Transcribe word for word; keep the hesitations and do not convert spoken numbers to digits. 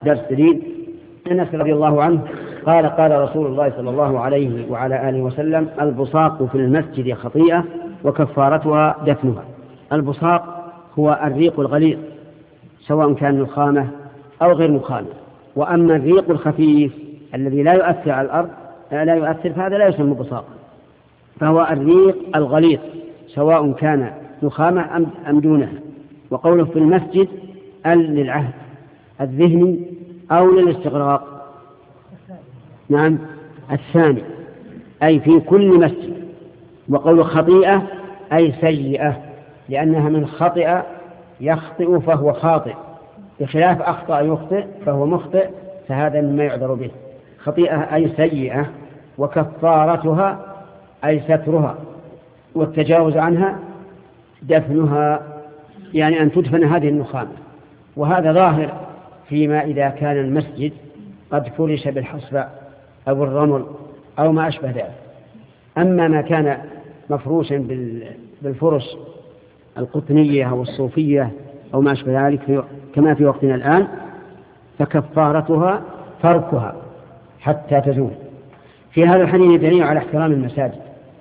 درس جديد. أنس رضي الله عنه قال قال رسول الله صلى الله عليه وعلى آله وسلم: البصاق في المسجد خطيئة وكفارتها دفنها. البصاق هو الريق الغليظ سواء كان نخامة أو غير نخامة، وأما الريق الخفيف الذي لا يؤثر على الأرض لا يؤثر فهذا لا يسمى بصاق، فهو الريق الغليظ سواء كان نخامة أم دونها. وقوله في المسجد ال للعهد الذهني أو للاستغراق، نعم الثاني، أي في كل مسجد. وقول خطيئة أي سيئة، لأنها من خطئ يخطئ فهو خاطئ، بخلاف أخطأ يخطئ فهو مخطئ، فهذا مما يعذر به. خطيئة أي سيئة، وكفارتها أي سترها والتجاوز عنها دفنها، يعني أن تدفن هذه النخامة. وهذا ظاهر فيما إذا كان المسجد قد فرش بالحصبة أو الرمل أو ما أشبه ذلك. أما ما كان مفروشا بالفرش القطنية أو الصوفية أو ما أشبه ذلك كما في وقتنا الآن، فكفارتها تركها حتى تزول. في هذا الحديث دليل على احترام المساجد،